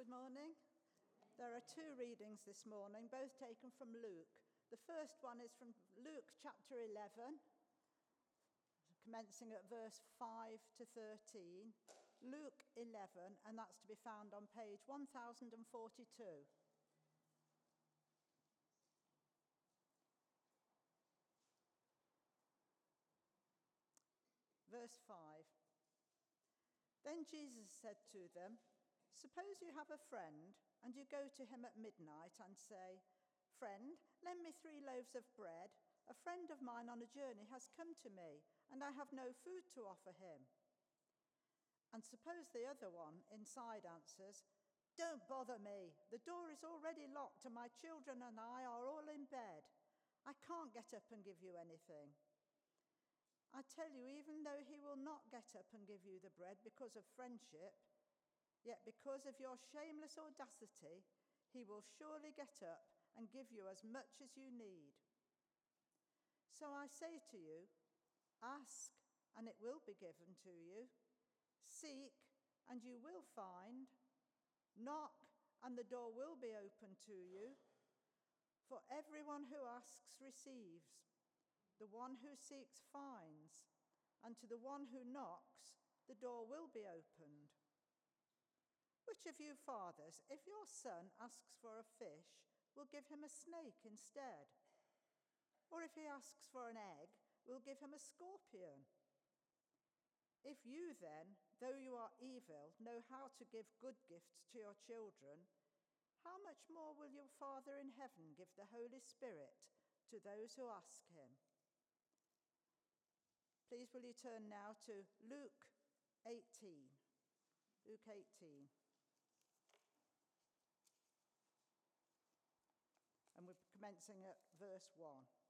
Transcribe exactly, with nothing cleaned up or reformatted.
Good morning. There are two readings this morning, both taken from Luke. The first one is from Luke chapter eleven, commencing at verse five to thirteen. Luke eleven, and that's to be found on page one thousand forty-two. Verse five. Then Jesus said to them, "Suppose you have a friend, and you go to him at midnight and say, 'Friend, lend me three loaves of bread. A friend of mine on a journey has come to me, and I have no food to offer him.' And suppose the other one inside answers, 'Don't bother me. The door is already locked, and my children and I are all in bed. I can't get up and give you anything.' I tell you, even though he will not get up and give you the bread because of friendship, yet because of your shameless audacity, he will surely get up and give you as much as you need. So I say to you, ask, and it will be given to you. Seek, and you will find. Knock, and the door will be opened to you. For everyone who asks receives. The one who seeks finds. And to the one who knocks, the door will be opened. Which of you fathers, if your son asks for a fish, will give him a snake instead? Or if he asks for an egg, will give him a scorpion? If you then, though you are evil, know how to give good gifts to your children, how much more will your Father in heaven give the Holy Spirit to those who ask him?" Please will you turn now to Luke eighteen. Luke eighteen. And we're commencing at verse one.